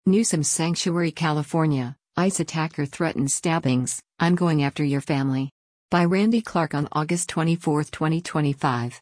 Newsom Sanctuary, California. ICE attacker threatens stabbings, "I'm going after your family." By Randy Clark on August 24, 2025.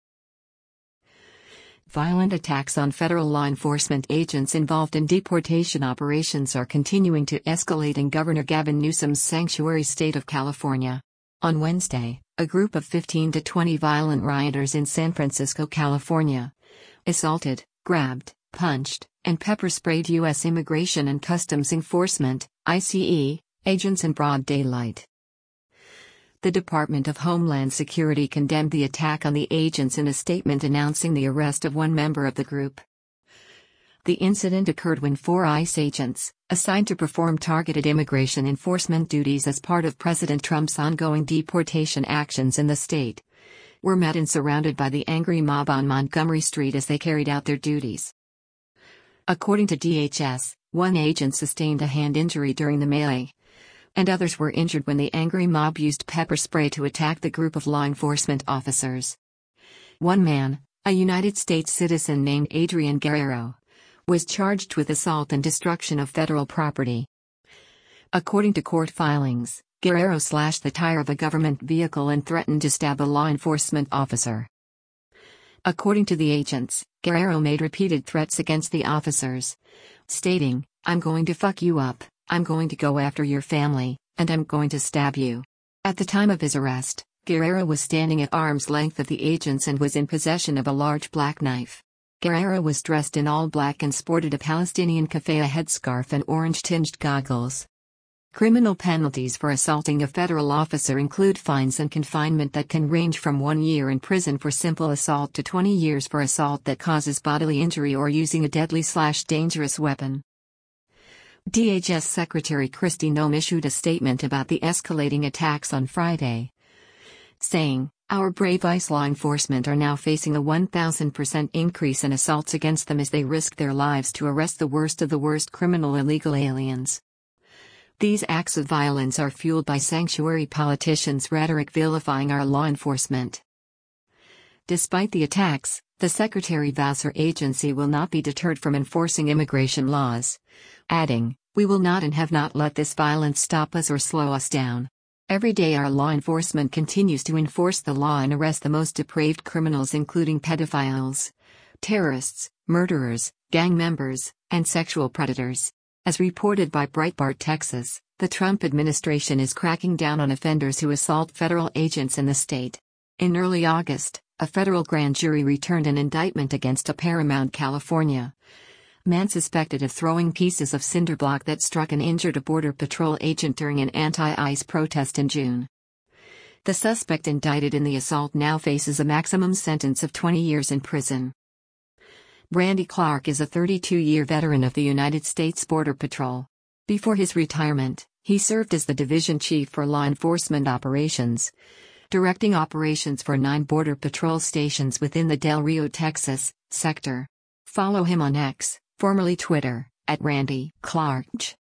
Violent attacks on federal law enforcement agents involved in deportation operations are continuing to escalate in Governor Gavin Newsom's sanctuary state of California. On Wednesday, a group of 15 to 20 violent rioters in San Francisco, California, assaulted, grabbed, punched, and pepper-sprayed U.S. Immigration and Customs Enforcement (ICE) agents in broad daylight. The Department of Homeland Security condemned the attack on the agents in a statement announcing the arrest of one member of the group. The incident occurred when 4 ICE agents, assigned to perform targeted immigration enforcement duties as part of President Trump's ongoing deportation actions in the state, were met and surrounded by the angry mob on Montgomery Street as they carried out their duties. According to DHS, one agent sustained a hand injury during the melee, and others were injured when the angry mob used pepper spray to attack the group of law enforcement officers. One man, a United States citizen named Adrian Guerrero, was charged with assault and destruction of federal property. According to court filings, Guerrero slashed the tire of a government vehicle and threatened to stab a law enforcement officer. According to the agents, Guerrero made repeated threats against the officers, stating, "I'm going to fuck you up, I'm going to go after your family, and I'm going to stab you." At the time of his arrest, Guerrero was standing at arm's length of the agents and was in possession of a large black knife. Guerrero was dressed in all black and sported a Palestinian keffiyeh headscarf and orange-tinged goggles. Criminal penalties for assaulting a federal officer include fines and confinement that can range from 1 year in prison for simple assault to 20 years for assault that causes bodily injury or using a deadly/dangerous weapon. DHS Secretary Kristi Noem issued a statement about the escalating attacks on Friday, saying, "Our brave ICE law enforcement are now facing a 1,000% increase in assaults against them as they risk their lives to arrest the worst of the worst criminal illegal aliens. These acts of violence are fueled by sanctuary politicians' rhetoric vilifying our law enforcement." Despite the attacks, the Secretary vows her agency will not be deterred from enforcing immigration laws, adding, "We will not and have not let this violence stop us or slow us down. Every day our law enforcement continues to enforce the law and arrest the most depraved criminals including pedophiles, terrorists, murderers, gang members, and sexual predators." As reported by Breitbart Texas, the Trump administration is cracking down on offenders who assault federal agents in the state. In early August, a federal grand jury returned an indictment against a Paramount, California man suspected of throwing pieces of cinder block that struck and injured a Border Patrol agent during an anti-ICE protest in June. The suspect indicted in the assault now faces a maximum sentence of 20 years in prison. Randy Clark is a 32-year veteran of the United States Border Patrol. Before his retirement, he served as the division chief for law enforcement operations, directing operations for 9 Border Patrol stations within the Del Rio, Texas, sector. Follow him on X, formerly Twitter, @Randy Clark.